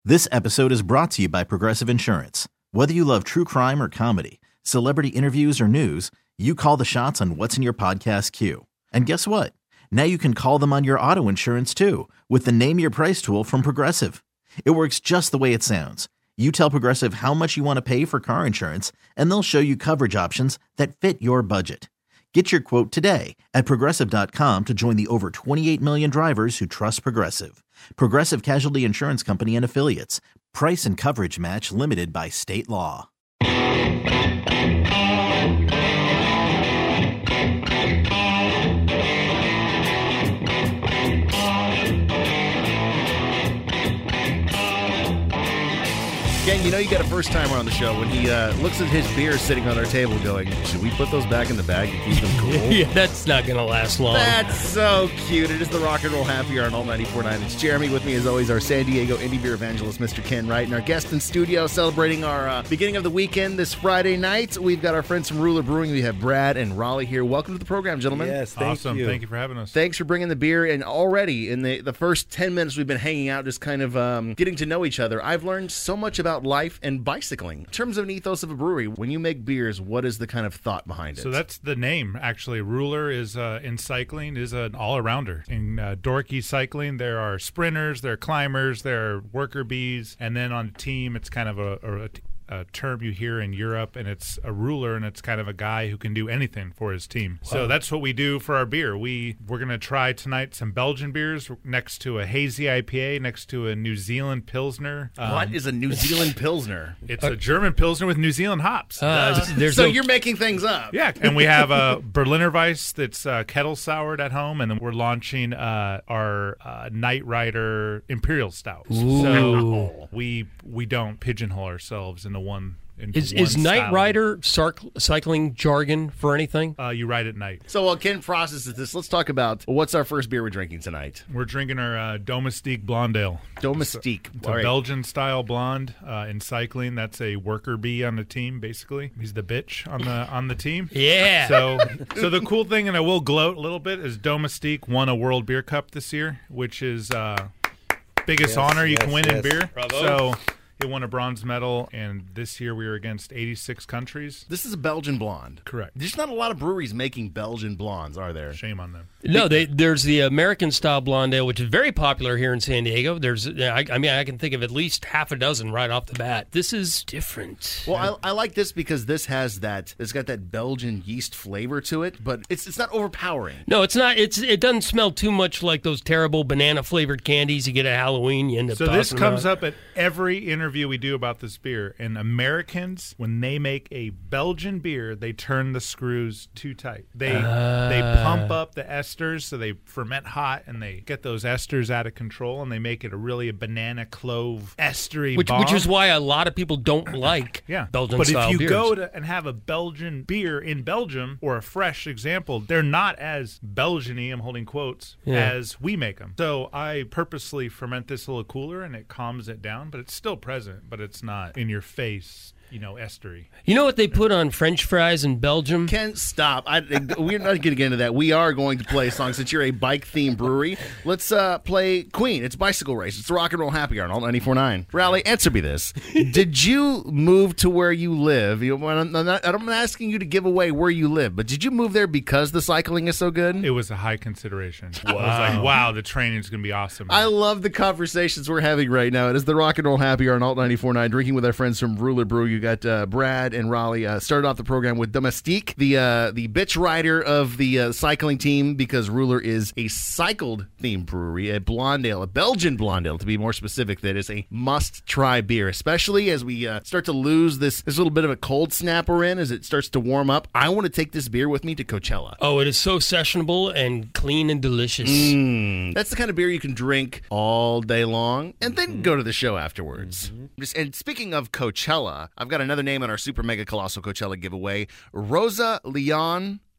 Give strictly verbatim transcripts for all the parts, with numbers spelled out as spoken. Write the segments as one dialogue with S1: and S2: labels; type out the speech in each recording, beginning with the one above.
S1: This episode is brought to you by Progressive Insurance. Whether you love true crime or comedy, celebrity interviews or news, you call the shots on what's in your podcast queue. And guess what? Now you can call them on your auto insurance too with the Name Your Price tool from Progressive. It works just the way it sounds. You tell Progressive how much you want to pay for car insurance, and they'll show you coverage options that fit your budget. Get your quote today at Progressive dot com to join the over twenty-eight million drivers who trust Progressive. Progressive Casualty Insurance Company and Affiliates. Price and coverage match limited by state law.
S2: Gang, you know you got a first-timer on the show when he uh, looks at his beer sitting on our table going, should we put those back in the bag and keep them cool?
S3: Yeah, that's not going to last long.
S2: That's so cute. It is the Rock and Roll Happy Hour on All ninety-four point nine. It's Jeremy with me, as always, our San Diego indie beer evangelist, Mister Ken Wright, and our guest in studio celebrating our uh, beginning of the weekend this Friday night. We've got our friends from Ruler Brewing. We have Brad and Raleigh here. Welcome to the program, gentlemen.
S4: Yes, thank
S5: awesome.
S4: you.
S5: Thank you for having us.
S2: Thanks for bringing the beer. And already in the, the first ten minutes we've been hanging out, just kind of um, getting to know each other, I've learned so much about life and bicycling. In terms of an ethos of a brewery, when you make beers, what is the kind of thought behind it?
S5: So that's the name, actually. Ruler is, uh, in cycling, is an all-arounder. In uh, dorky cycling, there are sprinters, there are climbers, there are worker bees, and then on a team, it's kind of a, a, a term you hear in Europe, and it's a ruler, and it's kind of a guy who can do anything for his team. Wow. So that's what we do for our beer. We, we're going to try tonight some Belgian beers next to a hazy I P A, next to a New Zealand Pilsner. Um,
S2: what is a New Zealand Pilsner?
S5: It's a German Pilsner with New Zealand hops.
S3: Uh, there's
S2: so
S3: no-
S2: you're making things up.
S5: Yeah, and we have a Berliner Weiss that's uh, kettle soured at home, and then we're launching uh, our uh, Knight Rider Imperial Stout.
S3: Ooh.
S5: So we we don't pigeonhole ourselves into one. Into
S3: Is
S5: one
S3: is Knight
S5: style.
S3: Rider sarc- cycling jargon for anything?
S5: Uh, you ride at night.
S2: So while Ken processes this, let's talk about what's our first beer we're drinking tonight.
S5: We're drinking our uh, Domestique Blonde Ale.
S2: Domestique.
S5: It's a
S2: All right.
S5: Belgian-style blonde uh, in cycling. That's a worker bee on the team, basically. He's the bitch on the on the team.
S3: Yeah.
S5: So, so the cool thing, and I will gloat a little bit, is Domestique won a World Beer Cup this year, which is uh, biggest
S4: Yes,
S5: honor you
S4: yes,
S5: can win
S4: yes.
S5: in beer.
S4: Bravo.
S5: So it won a bronze medal, and this year we were against eighty-six countries.
S2: This is a Belgian blonde.
S5: Correct.
S2: There's not a lot of breweries making Belgian blondes, are there?
S5: Shame on them.
S3: No, they, there's the American style blonde ale, which is very popular here in San Diego. There's, I, I mean, I can think of at least half a dozen right off the bat. This is different.
S2: Well, I, I like this because this has that. It's got that Belgian yeast flavor to it, but it's it's not overpowering.
S3: No, it's not. It's it doesn't smell too much like those terrible banana flavored candies you get at Halloween. You end up
S5: So this
S3: tossing
S5: comes
S3: around.
S5: up at every interview we do about this beer. And Americans, when they make a Belgian beer, they turn the screws too tight. They
S3: Uh.
S5: they pump up the esters, so they ferment hot, and they get those esters out of control, and they make it a really a banana clove estery
S3: Which,
S5: bomb.
S3: which is why a lot of people don't like
S5: Yeah,
S3: Belgian
S5: but
S3: style
S5: if you
S3: beers.
S5: go to and have a Belgian beer in Belgium, or a fresh example, they're not as Belgian-y, I'm holding quotes,
S3: Yeah.
S5: as we make them. So I purposely ferment this a little cooler, and it calms it down, but it's still present, but it's not in your face, you know, estery.
S3: You know what they put on French fries in Belgium?
S2: Ken, stop. I, we're not going to get into that. We are going to play a song since you're a bike-themed brewery. Let's uh, play Queen. It's Bicycle Race. It's the Rock and Roll Happy Hour on All ninety-four point nine. Raleigh, answer me this. Did you move to where you live? You, I'm, not, I'm not asking you to give away where you live, but did you move there because the cycling is so good?
S5: It was a high consideration. I was like, wow, the training's going to be awesome.
S2: I love the conversations we're having right now. It is the Rock and Roll Happy Hour on Alt ninety-four point nine, drinking with our friends from Ruler Brew. You got uh, Brad and Raleigh. Uh, started off the program with Domestique, the uh, the bitch rider of the uh, cycling team, because Ruler is a cycled-themed brewery, a blonde ale, a Belgian blonde ale, to be more specific, that is a must-try beer, especially as we uh, start to lose this, this little bit of a cold snap we're in, as it starts to warm up. I want to take this beer with me to Coachella.
S3: Oh, it is so sessionable and clean and delicious.
S2: Mm. That's the kind of beer you can drink all day long and then mm-hmm. go to the show afterwards. Mm-hmm. Just, and speaking of Coachella, I've got another name on our Super Mega Colossal Coachella giveaway. Rosa Leon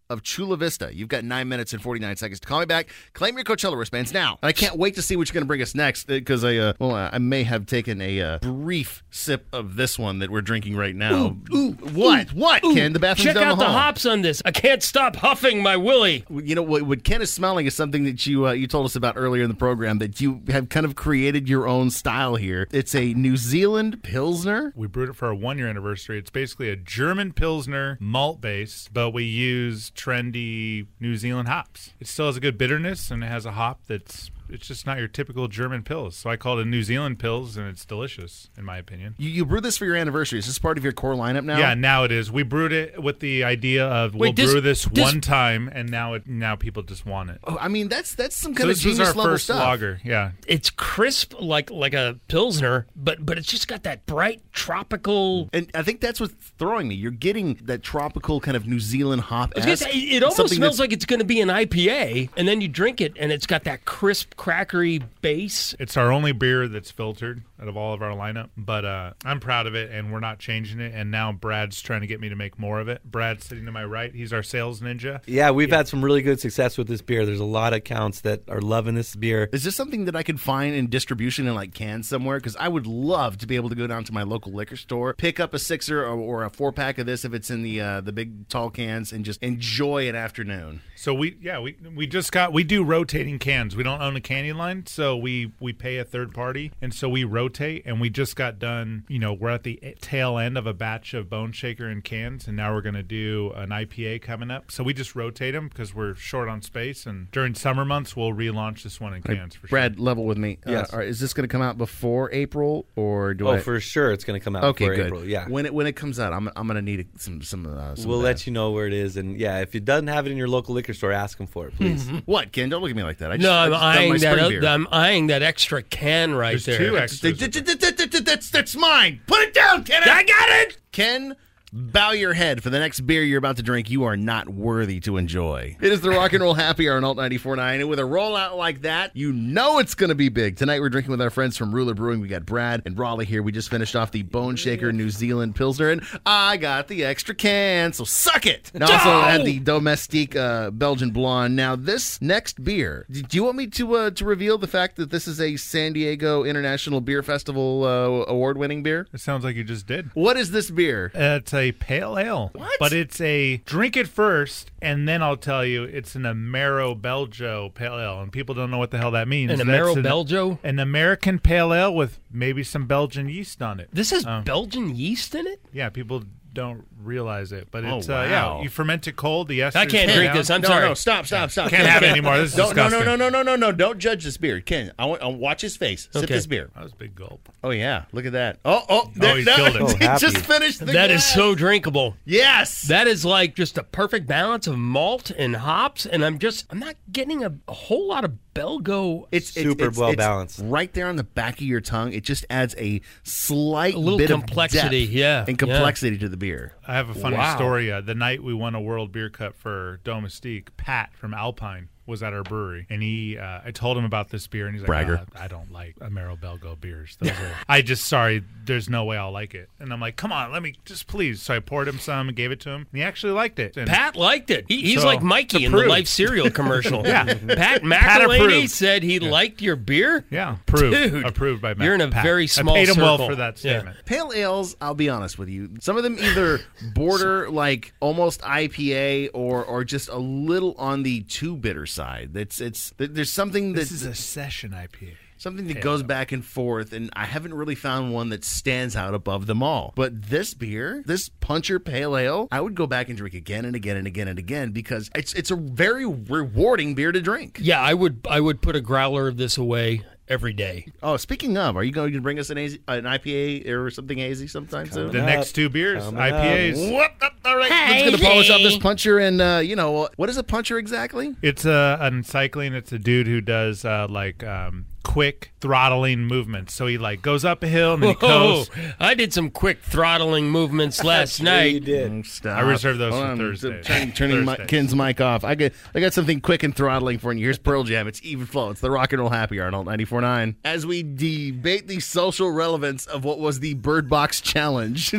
S2: of Chula Vista. You've got nine minutes and forty-nine seconds to call me back. Claim your Coachella wristbands now. I can't wait to see what you're going to bring us next because I, uh, well, I may have taken a uh, brief sip of this one that we're drinking right now.
S3: Ooh, ooh,
S2: what?
S3: Ooh,
S2: what,
S3: ooh.
S2: Ken? The bathroom's
S3: Check
S2: down
S3: out
S2: the
S3: the
S2: hall.
S3: hops on this. I can't stop huffing my willy.
S2: You know what, what Ken is smelling is something that you uh, you told us about earlier in the program, that you have kind of created your own style here. It's a New Zealand Pilsner.
S5: We brewed it for our one-year anniversary. It's basically a German Pilsner malt base, but we use trendy New Zealand hops. It still has a good bitterness, and it has a hop that's it's just not your typical German Pils. So I call it a New Zealand Pils, and it's delicious, in my opinion.
S2: You, you brewed this for your anniversary. Is this part of your core lineup now?
S5: Yeah, now it is. We brewed it with the idea of
S3: Wait,
S5: we'll
S3: this-
S5: brew this,
S3: this-
S5: one time, and now it now people just want it.
S2: Oh, I mean, that's that's some
S5: So
S2: kind of
S5: this was
S2: genius
S5: our
S2: level
S5: first
S2: stuff.
S5: lager. Yeah.
S3: It's crisp like like a Pilsner, but but it's just got that bright tropical.
S2: And I think that's what's throwing me. You're getting that tropical kind of New Zealand hop.
S3: I was gonna say, it almost smells like it's going to be an I P A, and then you drink it, and it's got that crisp, crackery base.
S5: It's our only beer that's filtered out of all of our lineup, but uh, I'm proud of it, and we're not changing it. And now Brad's trying to get me to make more of it. Brad's sitting to my right. He's our sales ninja.
S4: Yeah, we've had some really good success with this beer. There's a lot of accounts that are loving this beer.
S2: Is this something that I could find in distribution in like cans somewhere? Because I would love to be able to go down to my local liquor store, pick up a sixer or, or a four pack of this if it's in the uh, the big tall cans, and just enjoy an afternoon.
S5: So we, yeah, we we just got we do rotating cans. We don't own a canning line, so we we pay a third party, and so we rotate. And we just got done. You know, we're at the tail end of a batch of Bone Shaker in cans, and now we're going to do an I P A coming up. So we just rotate them because we're short on space. And during summer months, we'll relaunch this one in cans for sure.
S2: Brad, level with me.
S4: Yes.
S2: Uh, all right, is this going to come out before April or do
S4: Oh,
S2: I?
S4: for sure, it's going to come out
S2: Okay,
S4: before
S2: good.
S4: April. Yeah,
S2: When it when it comes out, I'm I'm going to need some some. Uh, some
S4: we'll
S2: of
S4: let
S2: that.
S4: you know where it is. And yeah, if it doesn't have it in your local liquor store, ask them for it, please.
S2: What, Ken? Don't look at me like that. I just,
S3: No,
S2: I
S3: I'm
S2: just done my
S3: eyeing that.
S2: spring
S3: oth-
S2: beer.
S3: I'm eyeing that extra can right
S5: There's
S3: there.
S5: two extras.
S2: That's that's mine. Put it down, Ken.
S3: I got it.
S2: Ken, bow your head. For the next beer you're about to drink, you are not worthy to enjoy. It is the Rock and Roll Happy Hour on Alt ninety-four point nine, and with a rollout like that, you know it's going to be big. Tonight we're drinking with our friends from Ruler Brewing. We got Brad and Raleigh here. We just finished off the Bone Shaker New Zealand Pilsner, and I got the extra can, so suck it. Now also
S3: No!
S2: had the Domestique uh, Belgian Blonde. Now this next beer, do you want me to uh, to reveal the fact that this is a San Diego International Beer Festival uh, award-winning beer?
S5: It sounds like you just did.
S2: What is this beer?
S5: It's a pale ale.
S2: What?
S5: But it's a drink it first, and then I'll tell you it's an Amaro Belgio pale ale, and people don't know what the hell that means.
S3: An
S5: That's
S3: Amaro
S5: an-
S3: Belgio?
S5: An American pale ale with maybe some Belgian yeast on it.
S3: This has
S5: Um,
S3: Belgian yeast in it?
S5: Yeah, people don't realize it, but
S2: Oh,
S5: it's uh,
S2: wow.
S5: yeah. You ferment it cold. The esters
S3: I can't
S5: come
S3: drink
S5: down.
S3: this. I'm
S2: no,
S3: sorry.
S2: no, stop, stop, stop.
S5: Can't have it anymore. This is
S2: Don't, no, no,
S5: disgusting.
S2: no, no, no, no, no. Don't judge this beer. Ken, I want, I want- watch his face. Sip
S3: Okay.
S2: this beer.
S5: That was a big gulp.
S2: Oh, yeah. Look at that. Oh, oh. there-
S5: he
S2: no,
S5: killed it.
S4: Oh,
S2: he
S4: happy.
S2: just finished the
S3: That is
S2: glass.
S3: so drinkable.
S2: Yes.
S3: That is like just a perfect balance of malt and hops, and I'm just I'm not getting a, a whole lot of Belgo.
S2: It's it's-
S4: Super
S2: it's-
S4: well
S2: it's
S4: balanced.
S2: right there on the back of your tongue. It just adds a slight
S3: A little
S2: bit
S3: complexity,
S2: of depth
S3: yeah,
S2: and
S3: yeah.
S2: complexity to the beer.
S5: I have a funny
S3: Wow.
S5: story. Uh, the night we won a World Beer Cup for Domestique, Pat from Alpine was at our brewery, and he, uh, I told him about this beer, and he's like,
S2: Bragger.
S5: "Uh, I don't like Amaro Belgo beers. Those are, I just, sorry, there's no way I'll like it." And I'm like, come on, let me, just please. So I poured him some and gave it to him, and he actually liked it. And
S3: Pat liked it. He, he's
S5: So,
S3: like Mikey
S5: to
S3: in the
S5: prove.
S3: Life cereal commercial.
S5: Yeah.
S3: Pat
S5: Pat
S3: McElhaney
S5: approved.
S3: said he liked your beer.
S5: Yeah, approved.
S3: Dude,
S5: approved by Matt.
S3: you're in a
S5: Pat.
S3: very small
S5: I paid him well
S3: circle.
S5: for that
S3: Yeah.
S5: statement.
S2: Pale ales, I'll be honest with you. Some of them either border like almost I P A or or just a little on the too bitter side. That's it's there's something that
S5: This is a session I P A.
S2: something that
S5: pale
S2: goes
S5: ale.
S2: back and forth, and I haven't really found one that stands out above them all. But this beer, this Puncher Pale Ale, I would go back and drink again and again and again and again because it's it's a very rewarding beer to drink.
S3: Yeah, I would I would put a growler of this away every day.
S2: Oh, speaking of, are you going to bring us an, A Z, an I P A or something hazy sometime soon?
S5: The
S4: up.
S5: next two beers,
S4: Coming
S5: I P As.
S2: What? All right, let's get a polish off this puncher. And, uh, you know, what is a puncher exactly?
S5: It's a, an cycling. It's a dude who does uh, like um, quick throttling movements. So he like goes up a hill and then he
S3: Whoa,
S5: goes.
S3: I did some quick throttling movements last night.
S4: You did.
S2: Oh, stop.
S5: I reserve those
S2: Hold
S5: for
S2: on.
S5: Thursday.
S2: Turning, turning my,
S5: Thursdays.
S2: Ken's mic off. I got I got something quick and throttling for you. Here's Pearl Jam. It's Even Flow. It's the Rock and Roll Happy Hour on Alt ninety-four point nine. As we debate the social relevance of what was the Bird Box Challenge.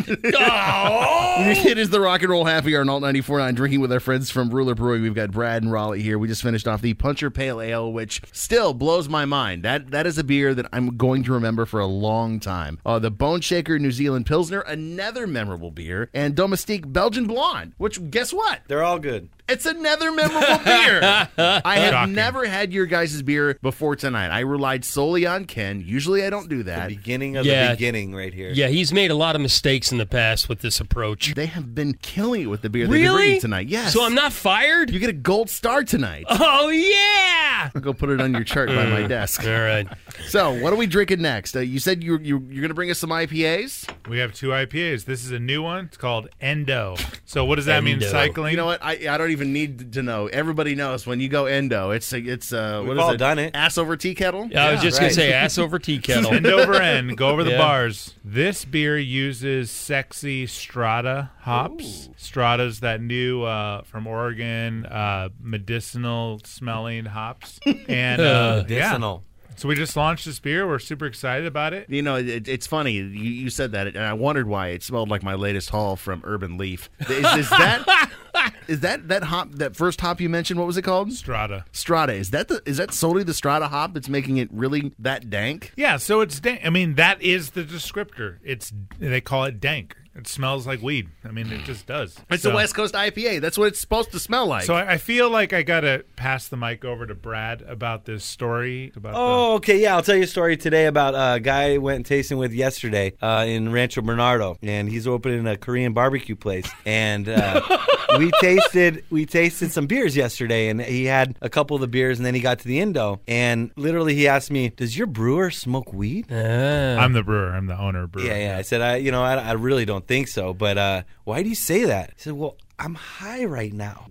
S3: Oh!
S2: It is the Rock and Roll Happy Hour on Alt ninety-four point nine. Drinking with our friends from Ruler Brewing. We've got Brad and Raleigh here. We just finished off the Puncher Pale Ale, which still blows my mind. That That is a beer that I'm going to remember for a long time. Uh, the Bone Shaker New Zealand Pilsner, another memorable beer. And Domestique Belgian Blonde, which, guess what?
S4: They're all good.
S2: It's another memorable beer. I have
S5: Shocking.
S2: never had your guys' beer before tonight. I relied solely on Ken. Usually I don't do
S4: The
S2: that.
S4: beginning of
S3: Yeah.
S4: the beginning right here.
S3: Yeah, he's made a lot of mistakes in the past with this approach.
S2: They have been killing it with the beer they've been
S3: Really?
S2: bringing tonight. Yes.
S3: So I'm not fired?
S2: You get a gold star tonight.
S3: Oh, yeah!
S2: I'll go put it on your chart by my desk.
S3: All right.
S2: So, what are we drinking next? Uh, you said you, you, you're going to bring us some I P As?
S5: We have two I P As. This is a new one. It's called Endo. So what does that mean?
S3: Endo.
S5: Cycling.
S2: You know what? I I don't even need to know. Everybody knows when you go endo, it's it's uh, what
S4: We've
S2: is
S4: all
S2: it?
S4: done it.
S2: Ass over tea kettle.
S3: Yeah, I was just going
S4: right.
S3: to say ass over tea kettle.
S5: End over end. Go over the
S3: Yeah.
S5: bars. This beer uses sexy Strata hops. Strata's that new uh, from Oregon uh, medicinal smelling hops. And uh, yeah.
S4: Medicinal.
S5: So we just launched this beer. We're super excited about it.
S2: You know, it, it's funny. You, you said that, and I wondered why it smelled like my latest haul from Urban Leaf. Is, is that is that that hop? That first hop you mentioned? What was it called?
S5: Strata.
S2: Strata. Is that the is that solely the Strata hop that's making it really that dank?
S5: Yeah, so it's dank. I mean, that is the descriptor. It's they call it dank. It smells like weed. I mean, it just does.
S2: It's
S5: So-
S2: a West Coast I P A. That's what it's supposed to smell like.
S5: So I I feel like I gotta pass the mic over to Brad about this story. About
S4: Oh, okay, yeah. I'll tell you a story today about a guy I went tasting with yesterday uh, in Rancho Bernardo, and he's opening a Korean barbecue place. And uh, we tasted we tasted some beers yesterday, and he had a couple of the beers, and then he got to the Indo, and literally he asked me, "Does your brewer smoke weed?"
S5: the, I'm the brewer. I'm the owner of brewer.
S4: Yeah, yeah. I said, I, you know, I, I really don't think so. But uh, why do you say that? He said, well, I'm high right now.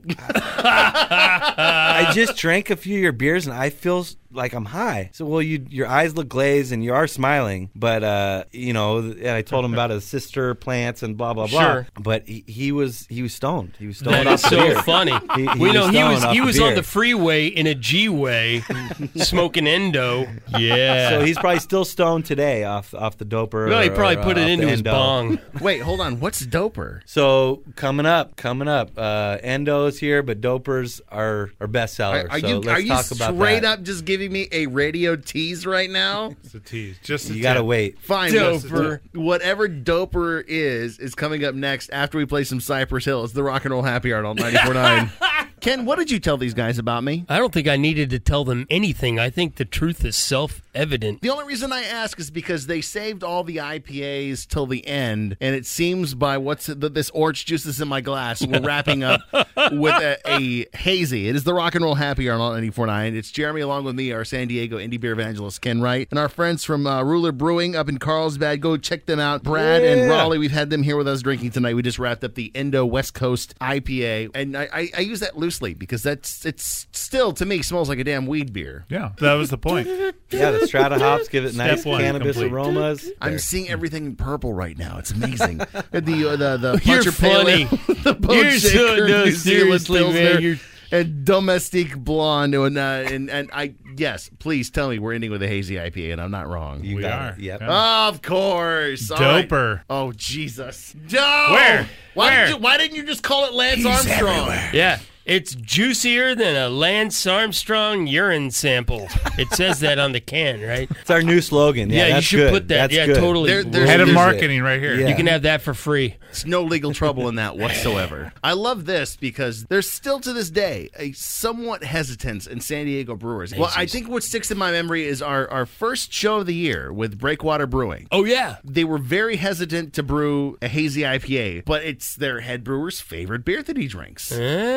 S4: I just drank a few of your beers and I feel like I'm high. So, well, you your eyes look glazed and you are smiling, but uh, you know, and I told him about his sister plants and blah blah blah.
S3: Sure.
S4: But he, he was he was stoned. He was stoned
S3: That
S4: off
S3: is
S4: the
S3: so
S4: beer.
S3: funny.
S4: He- he
S3: we know
S4: was
S3: he
S4: stoned
S3: was
S4: off
S3: he
S4: the
S3: was on
S4: beer.
S3: the freeway in a G-way smoking endo. Yeah.
S4: So he's probably still stoned today off off the doper.
S3: well, he
S4: or-
S3: probably
S4: or,
S3: put
S4: uh,
S3: it
S4: off
S3: into
S4: the
S3: his
S4: endo.
S3: bong.
S2: Wait, hold on. What's doper?
S4: So coming up, coming up, uh, endos here, but dopers are are bestsellers.
S2: Are, are
S4: so
S2: you
S4: let's
S2: are you
S4: talk about
S2: straight
S4: that.
S2: up just giving me a radio tease right now?
S5: It's a tease. Just a
S4: You gotta
S5: tip.
S4: wait.
S2: Fine.
S3: Doper.
S2: Whatever doper is is coming up next after we play some Cypress Hill. It's the Rock and Roll Happy Hour on ninety-four point nine. Ken, what did you tell these guys about me?
S3: I don't think I needed to tell them anything. I think the truth is self-evident.
S2: The only reason I ask is because they saved all the I P As till the end, and it seems by what's the, this orange juice that's in my glass, we're wrapping up with a, a hazy. It is the Rock and Roll Happy Hour on ninety-four point nine. It's Jeremy along with me, our San Diego indie beer evangelist Ken Wright, and our friends from uh, Ruler Brewing up in Carlsbad. Go check them out. Brad and
S4: Yeah.
S2: Raleigh, we've had them here with us drinking tonight. We just wrapped up the Endo West Coast I P A, and I, I, I use that loosely because that's it's still to me smells like a damn weed beer.
S5: Yeah, that was the point.
S4: Yeah, the Strata hops give it
S5: Step
S4: nice
S5: one,
S4: cannabis
S5: complete.
S4: aromas.
S2: I'm
S4: There.
S2: seeing everything in purple right now. It's amazing. the uh, the the
S3: You're
S2: Puncher Pale Ale,
S3: funny.
S2: the Bone
S3: You're so-
S2: Shaker,
S3: no,
S2: New Zealand
S3: seriously, man,
S2: Pilsner,
S3: you're-
S2: and Domestique Blonde, and uh, and and I yes, please tell me we're ending with a hazy I P A, and I'm not wrong.
S4: You
S5: We
S4: got
S5: are.
S4: it. Yep.
S5: Yeah.
S2: Of course, All right.
S5: Doper.
S2: Oh Jesus, no!
S5: Where?
S2: Why
S5: Where?
S2: did you, why didn't you just call it Lance Armstrong?
S3: Yeah. It's juicier than a Lance Armstrong urine sample. It says that on the can, right?
S4: It's our new slogan. Yeah,
S3: Yeah, you
S4: that's
S3: should
S4: good.
S3: put that.
S4: That's
S3: Yeah,
S4: good.
S3: totally.
S2: There- there's-
S5: Head of
S2: Use it.
S5: marketing right here.
S4: Yeah.
S3: You can have that for free.
S2: There's no legal trouble in that whatsoever. I love this because there's still to this day a somewhat hesitance in San Diego brewers. Well, I think what sticks in my memory is our, our first show of the year with Breakwater Brewing.
S3: Oh, yeah.
S2: They were very hesitant to brew a hazy I P A, but it's their head brewer's favorite beer that he drinks.
S3: Ah.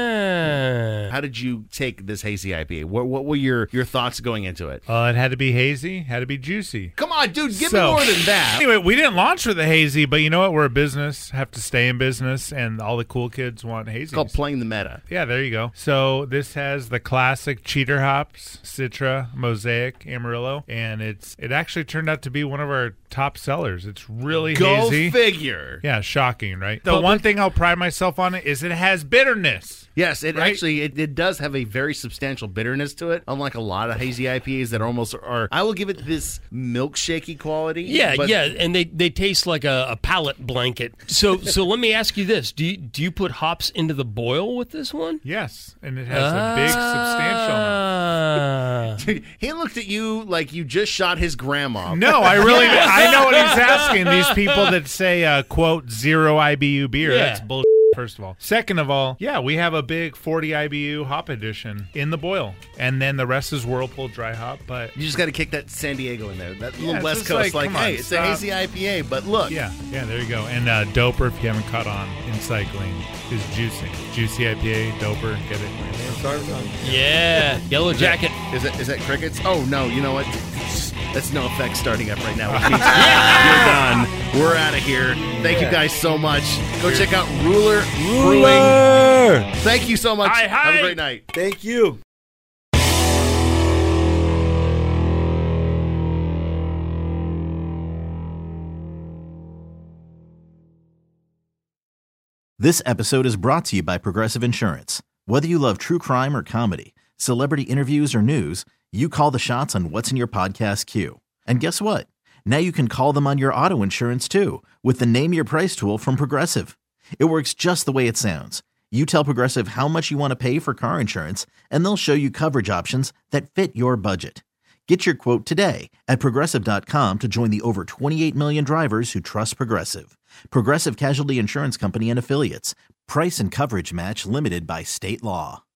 S3: Ah.
S2: How did you take this hazy I P A? What, what were your, your thoughts going into it?
S5: Uh, it had to be hazy, had to be juicy.
S2: Come on, dude, give
S5: So-
S2: me more than that.
S5: Anyway, we didn't launch with the hazy, but you know what? We're a business, have to stay in business, and all the cool kids want hazy.
S2: It's called playing the meta.
S5: Yeah, there you go. So this has the classic cheater hops, Citra, Mosaic, Amarillo, and it's it actually turned out to be one of our top sellers. It's really
S2: Go
S5: hazy.
S2: figure.
S5: Yeah, shocking, right? The
S2: But-
S5: one thing I'll pride myself on it is it has bitterness.
S2: Yes, it
S5: Right?
S2: actually it, it does have a very substantial bitterness to it. Unlike a lot of hazy I P As that almost are, I will give it this milkshakey quality.
S3: Yeah,
S2: but
S3: yeah, and they, they taste like a, a palate blanket. So so let me ask you this: Do you, do you put hops into the boil with this one?
S5: Yes, and it has a big substantial amount.
S3: Ah.
S2: He looked at you like you just shot his grandma.
S5: No, I really I know what he's asking. These people that say uh, quote zero I B U beer,
S3: Yeah.
S5: that's bullshit. First of all. Second of all, yeah, we have a big forty I B U hop edition in the boil. And then the rest is Whirlpool dry hop. But
S2: You just got to kick that San Diego in there. That little
S5: it's
S2: West
S5: just
S2: Coast,
S5: like,
S2: like,
S5: come on,
S2: hey, it's
S5: stop.
S2: a hazy I P A, but look.
S5: yeah, yeah, there you go. And uh, Doper, if you haven't caught on in cycling, is juicy. Juicy I P A, Doper, get it.
S3: Yeah, Yellow Jacket.
S2: Is it is that crickets? Oh no, you know what? That's no effect starting up right now. Which means you're done. We're out of here. Thank you guys so much. Go check out Ruler Brewing. Thank you so much.
S3: Hi, hi.
S2: Have a great night.
S4: Thank you.
S1: This episode is brought to you by Progressive Insurance. Whether you love true crime or comedy, celebrity interviews or news, you call the shots on what's in your podcast queue. And guess what? Now you can call them on your auto insurance too with the Name Your Price tool from Progressive. It works just the way it sounds. You tell Progressive how much you want to pay for car insurance, and they'll show you coverage options that fit your budget. Get your quote today at Progressive dot com to join the over twenty-eight million drivers who trust Progressive. Progressive Casualty Insurance Company and Affiliates. Price and coverage match limited by state law.